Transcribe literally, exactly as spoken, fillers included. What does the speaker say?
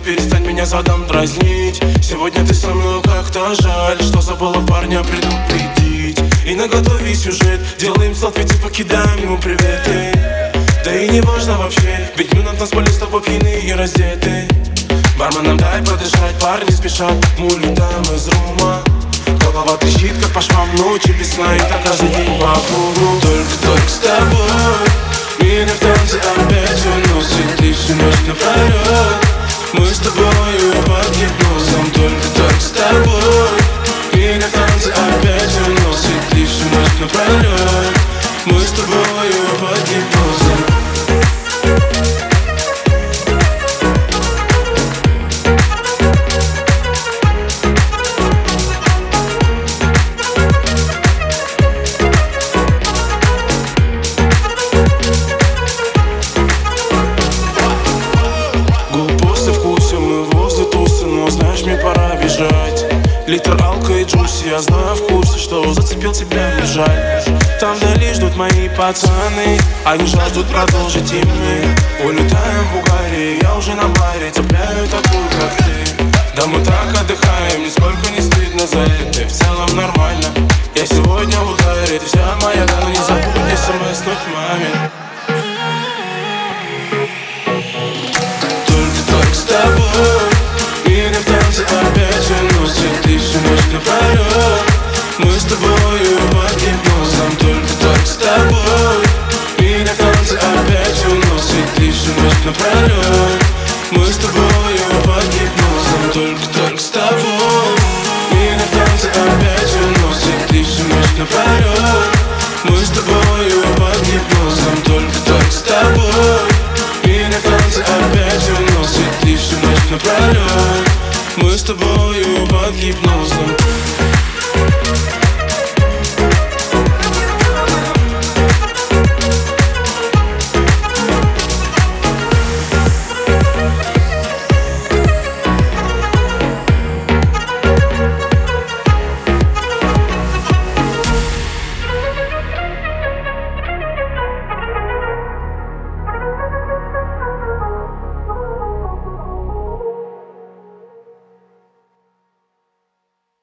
перестань меня задом дразнить. Сегодня ты со мной, как-то жаль, что забыла парня предупредить. И наготове сюжет, делаем селфи, типа кидаем ему приветы. Да и не важно вообще, ведь мы на танцполе с тобой пьяны и раздеты. Бармен, нам дай подышать, парни спешат, мы улетаем из рума. Голова трещит, как по швам ночи без сна, и так каждый день по кругу. Только-только с тобой меня в танце опять уносит, и всю ночь напролет мы с тобою под гипнозом. Только-только с тобой меня в танце опять уносит, и всю ночь напролет мы с тобою под гипнозом. Литр алка и джуси, я знаю в курсе, что зацепил тебя, мне жаль. Там вдали ждут мои пацаны, они жаждут продолжить и мне. Улетаем в Бугаре, я уже на баре, цепляю такую, как ты. Да мы так отдыхаем, нисколько не стыдно за это, в целом нормально. Я сегодня в ударе, ты вся моя, да, но не забудь смс-нуть маме. Только-только с тобой меня в танце опять уносит, и всю ночь напролет мы с тобою под гипнозом. Только-только с тобой меня в танце опять уносит, и всю ночь напролет мы с тобою под гипнозом. Только-только с тобой меня в танце опять уносит, и всю ночь напролет мы с тобою под гипнозом. Только-только с тобой меня в танце опять уносит, и всю ночь напролет мы с тобою под гипнозом.